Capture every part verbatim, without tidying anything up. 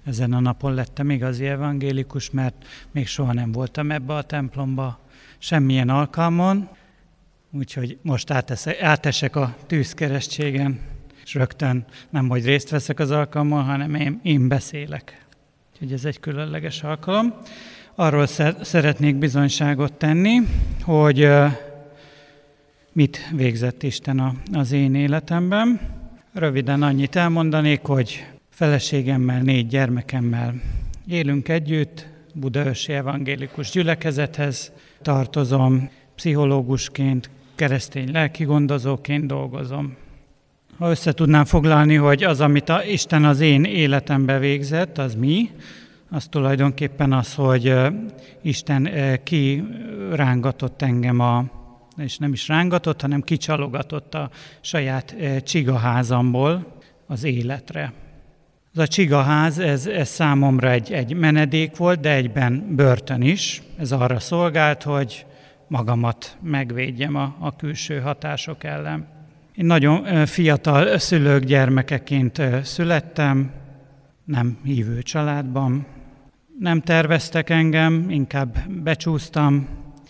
Ezen a napon lettem igazi evangélikus, mert még soha nem voltam ebbe a templomba semmilyen alkalmon, úgyhogy most áteszek, átesek a tűzkeresztségen, és rögtön nem, hogy részt veszek az alkalmon, hanem én, én beszélek. Úgyhogy ez egy különleges alkalom. Arról szeretnék bizonyságot tenni, hogy mit végzett Isten az én életemben. Röviden annyit elmondanék, hogy feleségemmel, négy gyermekemmel élünk együtt, Budaörsi Evangélikus Gyülekezethez tartozom, pszichológusként, keresztény lelkigondozóként dolgozom. Ha össze tudnám foglalni, hogy az, amit a Isten az én életembe végzett, az mi? Az tulajdonképpen az, hogy Isten kirángatott engem, a, és nem is rángatott, hanem kicsalogatott a saját csigaházamból az életre. Az a csigaház, ez, ez számomra egy, egy menedék volt, de egyben börtön is. Ez arra szolgált, hogy magamat megvédjem a, a külső hatások ellen. Én nagyon fiatal szülők gyermekeként születtem, nem hívő családban. Nem terveztek engem, inkább becsúsztam.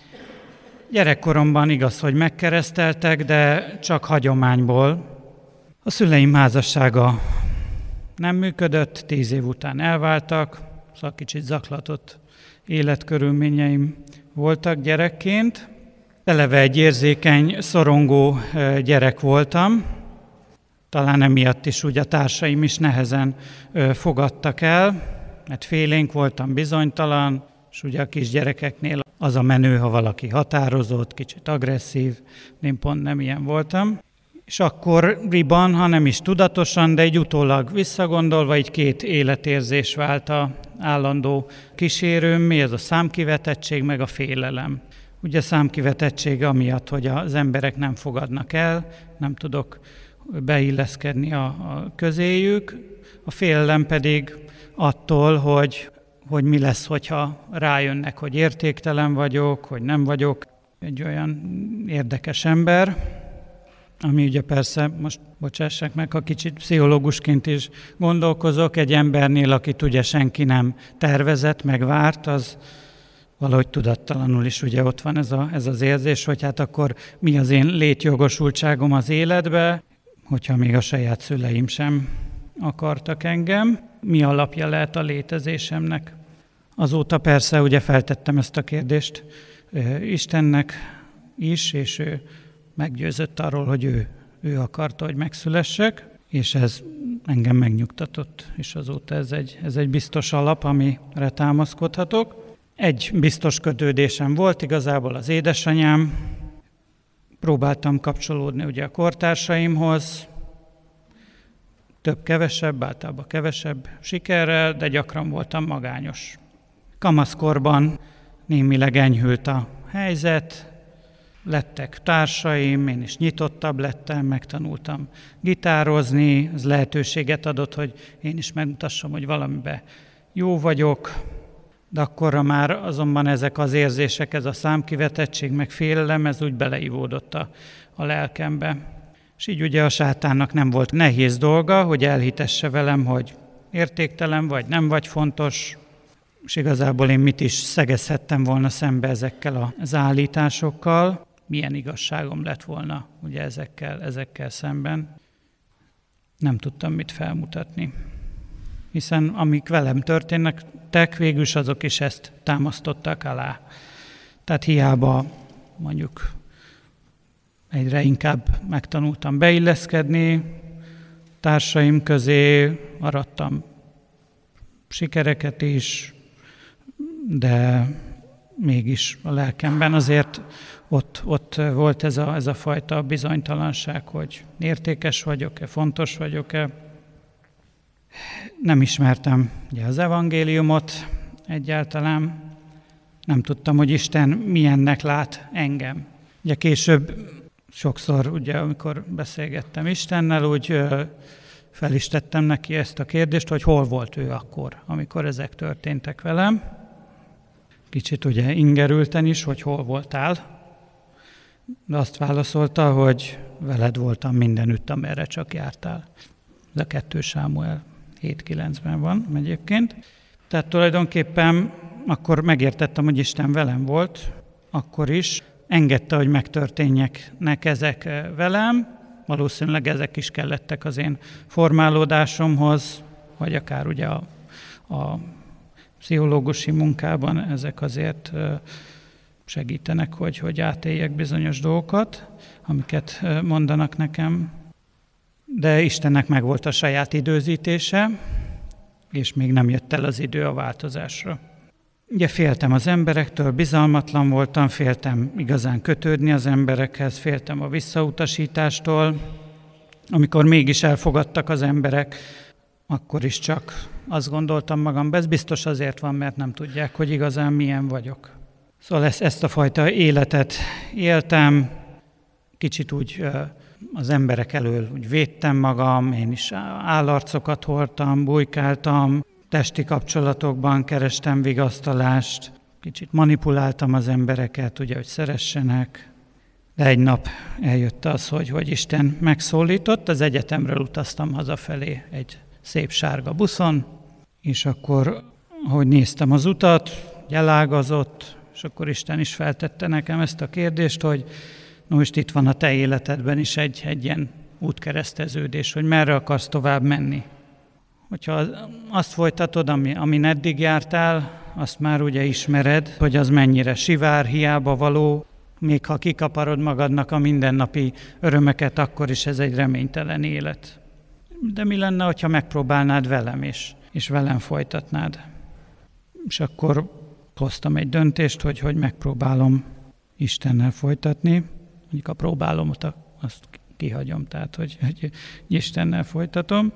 Gyerekkoromban igaz, hogy megkereszteltek, de csak hagyományból. A szüleim házassága nem működött, tíz év után elváltak, szóval kicsit zaklatott életkörülményeim voltak gyerekként. Eleve egy érzékeny, szorongó gyerek voltam. Talán emiatt is úgy a társaim is nehezen fogadtak el, mert félénk voltam, bizonytalan, és ugye a kisgyerekeknél az a menő, ha valaki határozott, kicsit agresszív, én pont nem ilyen voltam. És akkoriban, ha nem is tudatosan, de egy utólag visszagondolva, így két életérzés vált a állandó kísérőmmé, ez a számkivetettség, meg a félelem. Ugye a számkivetettség amiatt, hogy az emberek nem fogadnak el, nem tudok beilleszkedni a, a közéjük, a félelem pedig attól, hogy, hogy mi lesz, hogyha rájönnek, hogy értéktelen vagyok, hogy nem vagyok egy olyan érdekes ember, ami ugye persze, most bocsássák meg, ha kicsit pszichológusként is gondolkozok, egy embernél, akit ugye senki nem tervezett, meg várt, az valahogy tudattalanul is ugye ott van ez, a, ez az érzés, hogy hát akkor mi az én létjogosultságom az életbe, hogyha még a saját szüleim sem akartak engem, mi alapja lehet a létezésemnek. Azóta persze ugye feltettem ezt a kérdést Istennek is, és ő meggyőzött arról, hogy ő, ő akarta, hogy megszülessek, és ez engem megnyugtatott, és azóta ez egy, ez egy biztos alap, amire támaszkodhatok. Egy biztos kötődésem volt igazából az édesanyám, próbáltam kapcsolódni ugye a kortársaimhoz, több-kevesebb, általában kevesebb sikerrel, de gyakran voltam magányos. Kamaszkorban némileg enyhült a helyzet, lettek társaim, én is nyitottabb lettem, megtanultam gitározni, ez lehetőséget adott, hogy én is megmutassam, hogy valamiben jó vagyok, de akkorra már azonban ezek az érzések, ez a számkivetettség, meg félelem, ez úgy beleivódott a, a lelkembe. És így ugye a sátánnak nem volt nehéz dolga, hogy elhitesse velem, hogy értéktelen vagy, nem vagy fontos, és igazából én mit is szegezhettem volna szembe ezekkel az állításokkal, milyen igazságom lett volna ugye ezekkel, ezekkel szemben. Nem tudtam mit felmutatni. Hiszen amik velem történtek, végülis azok is ezt támasztottak alá. Tehát hiába mondjuk egyre inkább megtanultam beilleszkedni, társaim közé arattam sikereket is, de mégis a lelkemben azért ott, ott volt ez a, ez a fajta bizonytalanság, hogy értékes vagyok-e, fontos vagyok-e. Nem ismertem ugye az evangéliumot egyáltalán, nem tudtam, hogy Isten milyennek lát engem. Ugye később sokszor, ugye, amikor beszélgettem Istennel, úgy fel is tettem neki ezt a kérdést, hogy hol volt ő akkor, amikor ezek történtek velem. Kicsit ugye ingerülten is, hogy hol voltál. De azt válaszolta, hogy veled voltam mindenütt, amerre csak jártál. Ez a kettő Sámuel hét-kilencben van egyébként. Tehát tulajdonképpen akkor megértettem, hogy Isten velem volt, akkor is engedte, hogy megtörténjenek ezek velem, valószínűleg ezek is kellettek az én formálódásomhoz, vagy akár ugye a, a pszichológusi munkában ezek azért segítenek, hogy, hogy átéljek bizonyos dolgokat, amiket mondanak nekem. De Istennek megvolt a saját időzítése, és még nem jött el az idő a változásra. Ugye féltem az emberektől, bizalmatlan voltam, féltem igazán kötődni az emberekhez, féltem a visszautasítástól. Amikor mégis elfogadtak az emberek, akkor is csak azt gondoltam magamban, ez biztos azért van, mert nem tudják, hogy igazán milyen vagyok. Szóval ezt, ezt a fajta életet éltem, kicsit úgy az emberek elől úgy védtem magam, én is állarcokat hordtam, bujkáltam, testi kapcsolatokban kerestem vigasztalást, kicsit manipuláltam az embereket, ugye, hogy szeressenek. De egy nap eljött az, hogy, hogy Isten megszólított, az egyetemről utaztam hazafelé egy szép sárga buszon, és akkor, ahogy néztem az utat, elágazott, és akkor Isten is feltette nekem ezt a kérdést, hogy no, most itt van a te életedben is egy, egy ilyen útkereszteződés, hogy merre akarsz tovább menni. Hogyha azt folytatod, ami, amin eddig jártál, azt már ugye ismered, hogy az mennyire sivár, hiába való, még ha kikaparod magadnak a mindennapi örömeket, akkor is ez egy reménytelen élet. De mi lenne, hogyha megpróbálnád velem is, és velem folytatnád? És akkor hoztam egy döntést, hogy, hogy megpróbálom Istennel folytatni. Mondjuk a próbálomot, azt kihagyom, tehát hogy, hogy Istennel folytatom.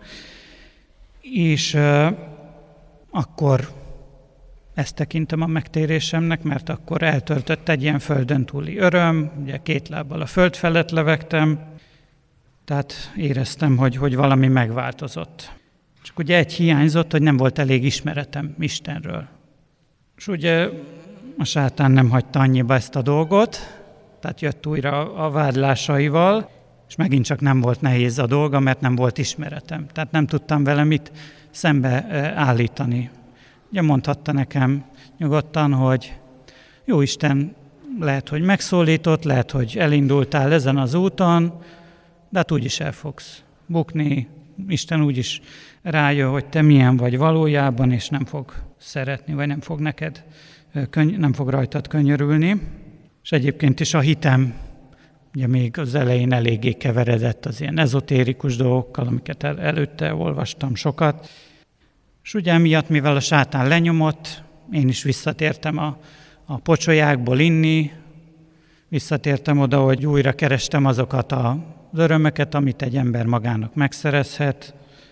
És uh, akkor ezt tekintem a megtérésemnek, mert akkor eltöltött egy ilyen földön túli öröm, ugye két lábbal a föld felett levegtem, tehát éreztem, hogy, hogy valami megváltozott. Csak ugye egy hiányzott, hogy nem volt elég ismeretem Istenről. És ugye a sátán nem hagyta annyiba ezt a dolgot, tehát jött újra a vádlásaival, és megint csak nem volt nehéz a dolga, mert nem volt ismeretem. Tehát nem tudtam vele mit szembe állítani. Ugye mondhatta nekem nyugodtan, hogy jó Isten, lehet, hogy megszólított, lehet, hogy elindultál ezen az úton, de hát úgyis el fogsz bukni. Isten úgyis rájön, hogy te milyen vagy valójában, és nem fog szeretni, vagy nem fog neked, nem fog rajtad könyörülni. És egyébként is a hitem, ugye még az elején eléggé keveredett az ilyen ezotérikus dolgokkal, amiket el, előtte olvastam sokat. És ugye emiatt, mivel a sátán lenyomott, én is visszatértem a, a pocsolyákból inni, visszatértem oda, hogy újra kerestem azokat az örömöket, amit egy ember magának megszerezhet,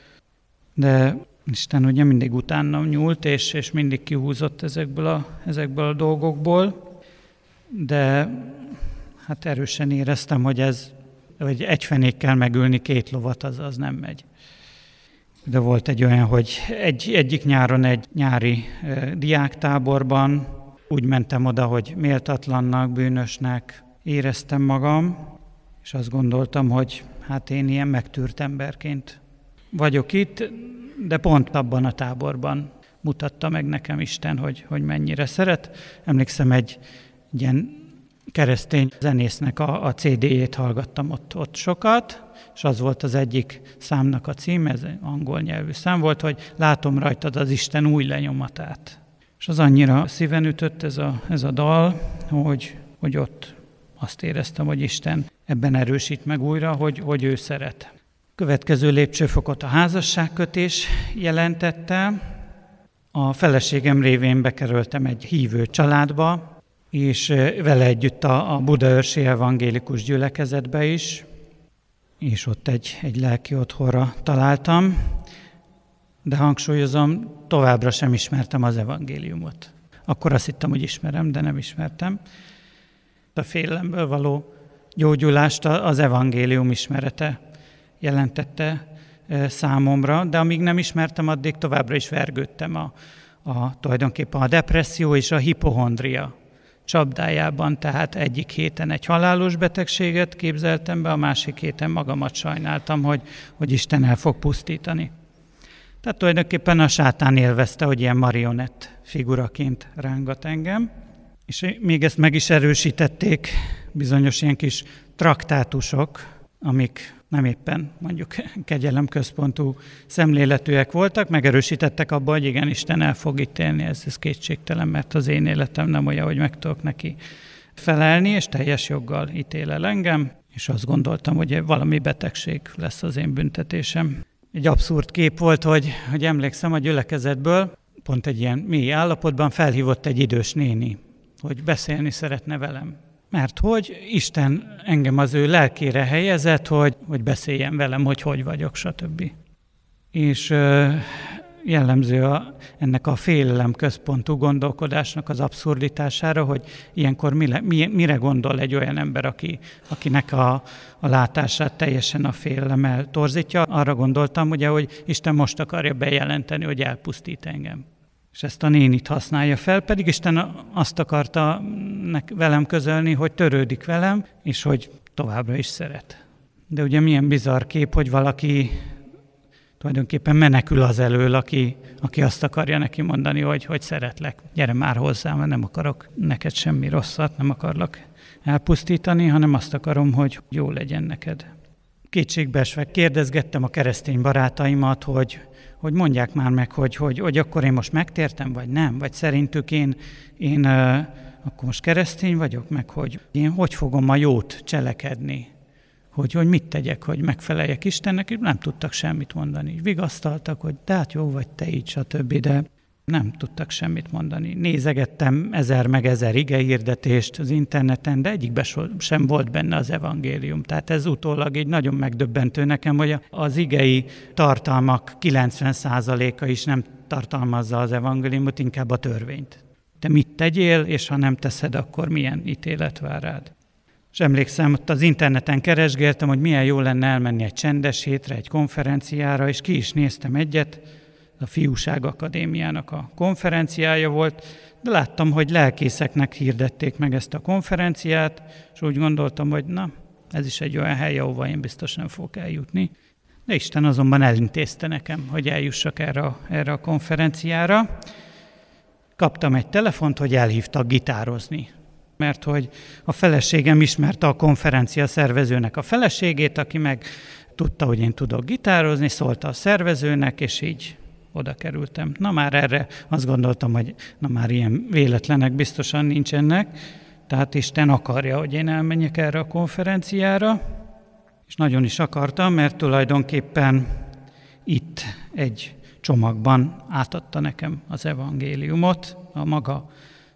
de Isten ugye mindig utánam nyúlt, és, és mindig kihúzott ezekből a, ezekből a dolgokból, de hát erősen éreztem, hogy ez, hogy egy fenékkel megülni két lovat, az, az nem megy. De volt egy olyan, hogy egy, egyik nyáron egy nyári e, diáktáborban úgy mentem oda, hogy méltatlannak, bűnösnek éreztem magam, és azt gondoltam, hogy hát én ilyen megtűrt emberként vagyok itt, de pont abban a táborban mutatta meg nekem Isten, hogy, hogy mennyire szeret. Emlékszem, egy, egy ilyen keresztény zenésznek a, a cé dé-jét hallgattam ott, ott sokat, és az volt az egyik számnak a cím, ez angol nyelvű szám volt, hogy látom rajtad az Isten új lenyomatát. És az annyira szíven ütött ez a, ez a dal, hogy, hogy ott azt éreztem, hogy Isten ebben erősít meg újra, hogy, hogy ő szeret. Következő lépcsőfokot a házasságkötés jelentette. A feleségem révén bekerültem egy hívő családba, és vele együtt a, a budaörsi evangélikus gyülekezetbe is, és ott egy, egy lelki otthonra találtam, de hangsúlyozom, továbbra sem ismertem az evangéliumot. Akkor azt hittem, hogy ismerem, de nem ismertem. A félelemből való gyógyulást az evangélium ismerete jelentette számomra, de amíg nem ismertem, addig továbbra is vergődtem a, a, tulajdonképpen a depresszió és a hipohondria csapdájában, tehát egyik héten egy halálos betegséget képzeltem be, a másik héten magamat sajnáltam, hogy, hogy Isten el fog pusztítani. Tehát tulajdonképpen a sátán élvezte, hogy ilyen marionett figuraként rángat engem, és még ezt meg is erősítették bizonyos ilyen kis traktátusok, amik nem éppen mondjuk kegyelemközpontú szemléletűek voltak, megerősítettek abban, hogy igen, Isten el fog ítélni, ez, ez kétségtelen, mert az én életem nem olyan, hogy meg tudok neki felelni, és teljes joggal ítél el engem, és azt gondoltam, hogy valami betegség lesz az én büntetésem. Egy abszurd kép volt, hogy, hogy emlékszem a gyülekezetből, pont egy ilyen mély állapotban felhívott egy idős néni, hogy beszélni szeretne velem. Mert hogy Isten engem az ő lelkére helyezett, hogy, hogy beszéljen velem, hogy hogy vagyok, stb. És ö, jellemző a, ennek a félelem központú gondolkodásnak az abszurditására, hogy ilyenkor mire, mire gondol egy olyan ember, aki, akinek a, a látását teljesen a félelem eltorzítja. Arra gondoltam, ugye, hogy Isten most akarja bejelenteni, hogy elpusztít engem. És ezt a nénit használja fel, pedig Isten azt akarta velem közölni, hogy törődik velem, és hogy továbbra is szeret. De ugye milyen bizarr kép, hogy valaki tulajdonképpen menekül az elől, aki, aki azt akarja neki mondani, hogy, hogy szeretlek. Gyere már hozzám, mert nem akarok neked semmi rosszat, nem akarlak elpusztítani, hanem azt akarom, hogy jó legyen neked. Kétségbeesve kérdezgettem a keresztény barátaimat, hogy hogy mondják már meg, hogy, hogy, hogy akkor én most megtértem, vagy nem, vagy szerintük én, én uh, akkor most keresztény vagyok, meg hogy én hogy fogom a jót cselekedni, hogy, hogy mit tegyek, hogy megfeleljek Istennek, és nem tudtak semmit mondani. Vigasztaltak, hogy de hát jó vagy te így, stb., de nem tudtak semmit mondani. Nézegettem ezer meg ezer igehirdetést az interneten, de egyikben sem volt benne az evangélium. Tehát ez utólag így nagyon megdöbbentő nekem, hogy az igei tartalmak kilencven százaléka is nem tartalmazza az evangéliumot, inkább a törvényt. Te mit tegyél, és ha nem teszed, akkor milyen ítélet vár rád. És emlékszem, ott az interneten keresgéltem, hogy milyen jó lenne elmenni egy csendes hétre, egy konferenciára, és ki is néztem egyet. A Fiúság Akadémiának a konferenciája volt, de láttam, hogy lelkészeknek hirdették meg ezt a konferenciát, és úgy gondoltam, hogy na, ez is egy olyan hely, ahova én biztos nem fogok eljutni. De Isten azonban elintézte nekem, hogy eljussak erre a, erre a konferenciára. Kaptam egy telefont, hogy elhívtak gitározni, mert hogy a feleségem ismerte a konferencia szervezőnek a feleségét, aki meg tudta, hogy én tudok gitározni, szólta a szervezőnek, és így oda kerültem. Na már erre azt gondoltam, hogy na már ilyen véletlenek biztosan nincsenek, tehát Isten akarja, hogy én elmenjek erre a konferenciára, és nagyon is akartam, mert tulajdonképpen itt egy csomagban átadta nekem az evangéliumot, a maga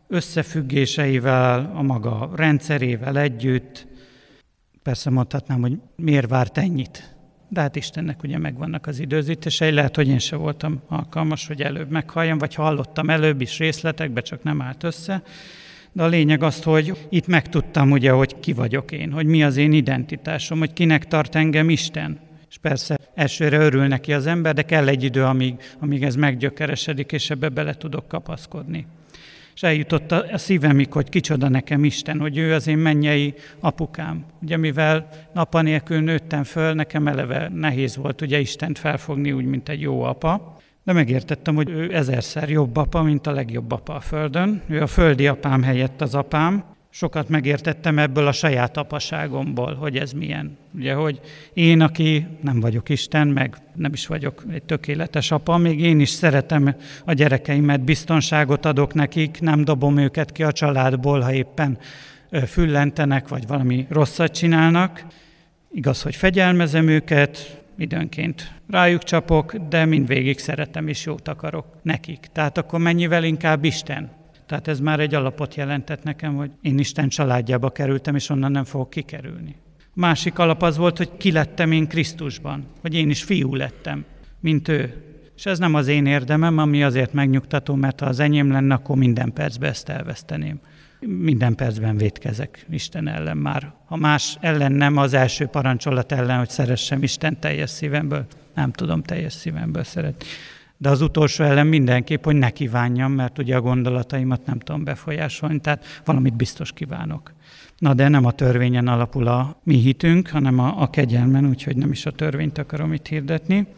összefüggéseivel, a maga rendszerével együtt. Persze mondhatnám, hogy miért várt ennyit? De hát Istennek ugye megvannak az időzítései, lehet, hogy én se voltam alkalmas, hogy előbb meghalljam, vagy hallottam előbb is részletekbe, csak nem állt össze. De a lényeg az, hogy itt megtudtam ugye, hogy ki vagyok én, hogy mi az én identitásom, hogy kinek tart engem Isten. És persze elsőre örül neki az ember, de kell egy idő, amíg, amíg ez meggyökeresedik, és ebbe bele tudok kapaszkodni. És eljutott a szívemig, hogy kicsoda nekem Isten, hogy ő az én mennyei apukám. Ugye mivel napa nélkül nőttem föl, nekem eleve nehéz volt ugye Istent felfogni úgy, mint egy jó apa. De megértettem, hogy ő ezerszer jobb apa, mint a legjobb apa a földön. Ő a földi apám helyett az apám. Sokat megértettem ebből a saját apaságomból, hogy ez milyen. Ugye, hogy én, aki nem vagyok Isten, meg nem is vagyok egy tökéletes apa, még én is szeretem a gyerekeimet, biztonságot adok nekik, nem dobom őket ki a családból, ha éppen füllentenek, vagy valami rosszat csinálnak. Igaz, hogy fegyelmezem őket, időnként rájuk csapok, de mindvégig szeretem és jót akarok nekik. Tehát akkor mennyivel inkább Isten? Tehát ez már egy alapot jelentett nekem, hogy én Isten családjába kerültem, és onnan nem fogok kikerülni. A másik alap az volt, hogy ki lettem én Krisztusban, hogy én is fiú lettem, mint ő. És ez nem az én érdemem, ami azért megnyugtató, mert ha az enyém lenne, akkor minden percben ezt elveszteném. Minden percben vétkezek Isten ellen már. Ha más ellen nem, az első parancsolat ellen, hogy szeressem Isten teljes szívemből, nem tudom teljes szívemből szeretni. De az utolsó ellen mindenképp, hogy ne kívánjam, mert ugye a gondolataimat nem tudom befolyásolni, tehát valamit biztos kívánok. Na de nem a törvényen alapul a mi hitünk, hanem a, a kegyelmen, úgyhogy nem is a törvényt akarom itt hirdetni.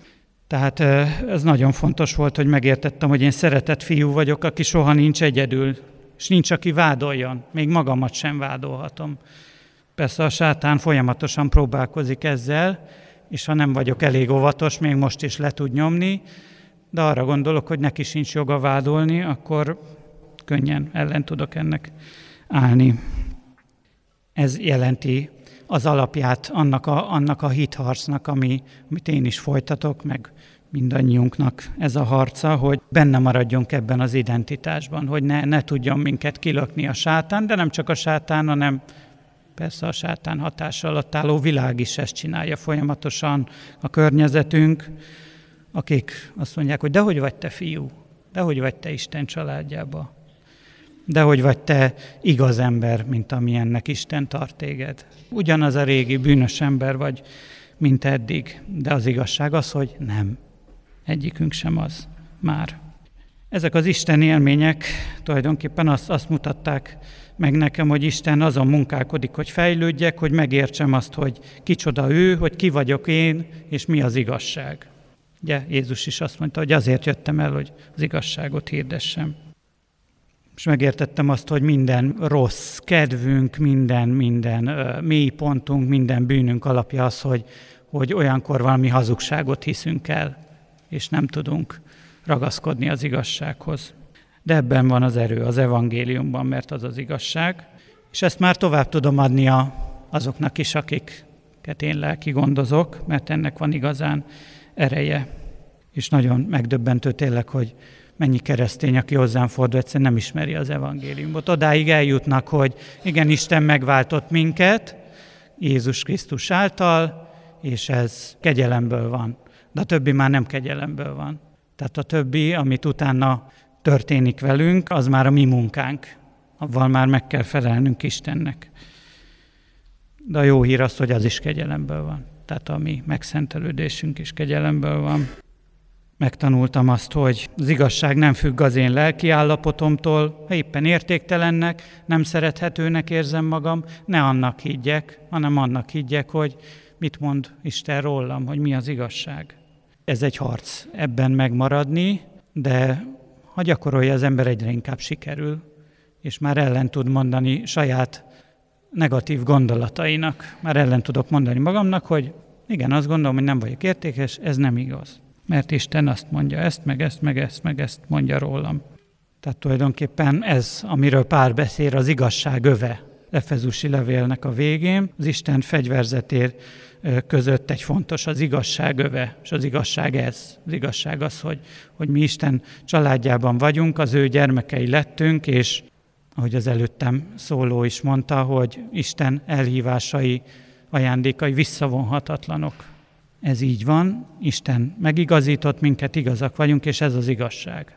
Tehát ez nagyon fontos volt, hogy megértettem, hogy én szeretett fiú vagyok, aki soha nincs egyedül, és nincs, aki vádoljon. Még magamat sem vádolhatom. Persze a sátán folyamatosan próbálkozik ezzel, és ha nem vagyok elég óvatos, még most is le tud nyomni, de arra gondolok, hogy neki sincs joga vádolni, akkor könnyen ellen tudok ennek állni. Ez jelenti az alapját annak a, annak a hitharcnak, ami, amit én is folytatok, meg mindannyiunknak ez a harca, hogy benne maradjunk ebben az identitásban, hogy ne, ne tudjon minket kilökni a sátán, de nem csak a sátán, hanem persze a sátán hatása alatt álló világ is ezt csinálja folyamatosan, a környezetünk, akik azt mondják, hogy dehogy vagy te fiú, dehogy vagy te Isten családjába, dehogy vagy te igaz ember, mint amilyennek Isten tart téged. Ugyanaz a régi bűnös ember vagy, mint eddig, de az igazság az, hogy nem. Egyikünk sem az már. Ezek az Isten élmények tulajdonképpen azt, azt mutatták meg nekem, hogy Isten azon munkálkodik, hogy fejlődjek, hogy megértsem azt, hogy kicsoda ő, hogy ki vagyok én, és mi az igazság. Ugye Jézus is azt mondta, hogy azért jöttem el, hogy az igazságot hirdessem. És megértettem azt, hogy minden rossz kedvünk, minden, minden uh, mély pontunk, minden bűnünk alapja az, hogy, hogy olyankor valami hazugságot hiszünk el, és nem tudunk ragaszkodni az igazsághoz. De ebben van az erő, az evangéliumban, mert az az igazság. És ezt már tovább tudom adni a, azoknak is, akiket én lelki gondozok, mert ennek van igazán ereje. És nagyon megdöbbentő tényleg, hogy mennyi keresztény, aki hozzám fordul, egyszerűen nem ismeri az evangéliumot. Odáig eljutnak, hogy igen, Isten megváltott minket Jézus Krisztus által, és ez kegyelemből van. De a többi már nem kegyelemből van. Tehát a többi, amit utána történik velünk, az már a mi munkánk. Avval már meg kell felelnünk Istennek. De a jó hír az, hogy az is kegyelemből van. Tehát a mi megszentelődésünk is kegyelemből van. Megtanultam azt, hogy az igazság nem függ az én lelki állapotomtól, ha éppen értéktelennek, nem szerethetőnek érzem magam, ne annak higgyek, hanem annak higgyek, hogy mit mond Isten rólam, hogy mi az igazság. Ez egy harc ebben megmaradni, de ha gyakorolja az ember, egyre inkább sikerül, és már ellen tud mondani saját negatív gondolatainak. Már ellen tudok mondani magamnak, hogy igen, azt gondolom, hogy nem vagyok értékes, ez nem igaz. Mert Isten azt mondja ezt, meg ezt, meg ezt, meg ezt mondja rólam. Tehát tulajdonképpen ez, amiről Pál beszél, az igazság öve. Efezusi levélnek a végén, az Isten fegyverzetér között egy fontos az igazság öve, és az igazság ez. Az igazság az, hogy, hogy mi Isten családjában vagyunk, az ő gyermekei lettünk, és ahogy az előttem szóló is mondta, hogy Isten elhívásai, ajándékai visszavonhatatlanok. Ez így van, Isten megigazított minket, igazak vagyunk, és ez az igazság.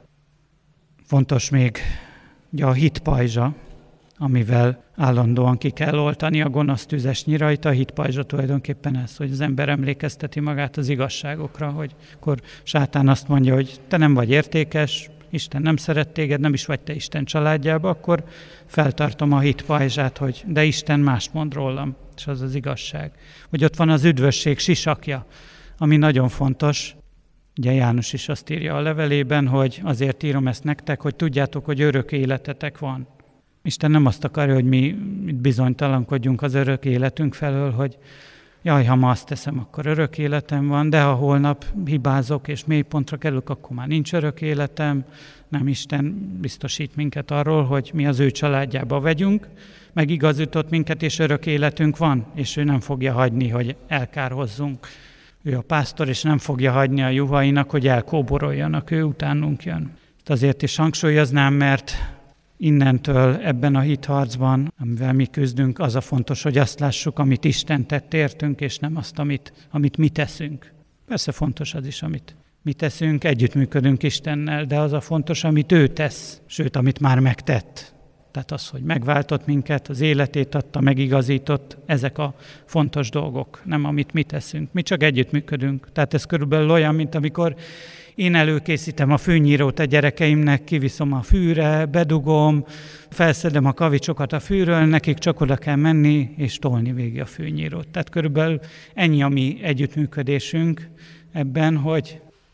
Fontos még ugye a hit pajzsa, amivel állandóan ki kell oltani a gonosz tüzes nyirait. A hit pajzsa tulajdonképpen ez, hogy az ember emlékezteti magát az igazságokra, hogy akkor sátán azt mondja, hogy te nem vagy értékes, Isten nem szeret téged, nem is vagy te Isten családjába, akkor feltartom a hit pajzsát, hogy de Isten mást mond rólam, és az az igazság. Hogy ott van az üdvösség sisakja, ami nagyon fontos. Ugye János is azt írja a levelében, hogy azért írom ezt nektek, hogy tudjátok, hogy örök életetek van. Isten nem azt akarja, hogy mi bizonytalankodjunk az örök életünk felől, hogy jaj, ha ma azt teszem, akkor örök életem van, de ha holnap hibázok és mélypontra kerülök, akkor már nincs örök életem. Nem, Isten biztosít minket arról, hogy mi az ő családjába vegyünk, megigazított minket, és örök életünk van, és ő nem fogja hagyni, hogy elkárhozzunk. Ő a pásztor, és nem fogja hagyni a juhainak, hogy elkóboroljanak, ő utánunk jön. Azért is hangsúlyoznám, mert innentől ebben a hitharcban, amivel mi küzdünk, az a fontos, hogy azt lássuk, amit Isten tett értünk, és nem azt, amit, amit mi teszünk. Persze fontos az is, amit mi teszünk, együttműködünk Istennel, de az a fontos, amit ő tesz, sőt, amit már megtett. Tehát az, hogy megváltott minket, az életét adta, megigazított, ezek a fontos dolgok, nem amit mi teszünk. Mi csak együttműködünk. Tehát ez körülbelül olyan, mint amikor én előkészítem a fűnyírót a gyerekeimnek, kiviszom a fűre, bedugom, felszedem a kavicsokat a fűről, nekik csak oda kell menni és tolni végig a fűnyírót. Tehát körülbelül ennyi a mi együttműködésünk ebben, hogy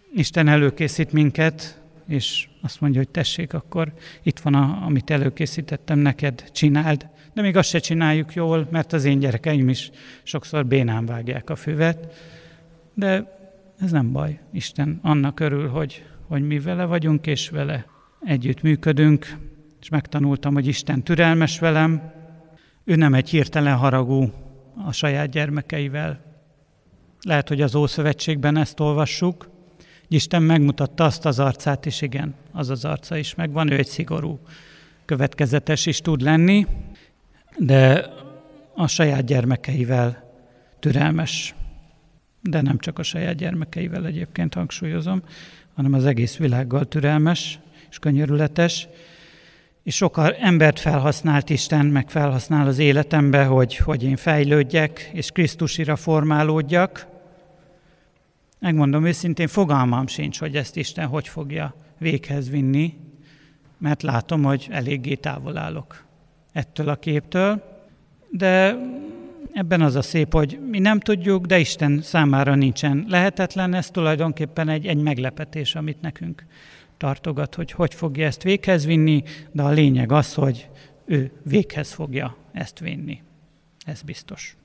Isten előkészít minket, és azt mondja, hogy tessék, akkor itt van, a, amit előkészítettem neked, csináld. De még azt se csináljuk jól, mert az én gyerekeim is sokszor bénán vágják a füvet. De ez nem baj. Isten annak örül, hogy, hogy mi vele vagyunk, és vele együtt működünk. És megtanultam, hogy Isten türelmes velem. Ő nem egy hirtelen haragú a saját gyermekeivel. Lehet, hogy az Ószövetségben ezt olvassuk. Isten megmutatta azt az arcát is, igen, az az arca is megvan, ő egy szigorú, következetes is tud lenni, de a saját gyermekeivel türelmes. De nem csak a saját gyermekeivel egyébként hangsúlyozom, hanem az egész világgal türelmes és könyörületes. És sok embert felhasznált Isten, meg felhasznál az életembe, hogy, hogy én fejlődjek, és Krisztusira formálódjak. Megmondom őszintén, fogalmam sincs, hogy ezt Isten hogy fogja véghez vinni, mert látom, hogy eléggé távol állok ettől a képtől. De ebben az a szép, hogy mi nem tudjuk, de Isten számára nincsen lehetetlen. Ez tulajdonképpen egy, egy meglepetés, amit nekünk tartogat, hogy hogy fogja ezt véghez vinni, de a lényeg az, hogy ő véghez fogja ezt vinni. Ez biztos.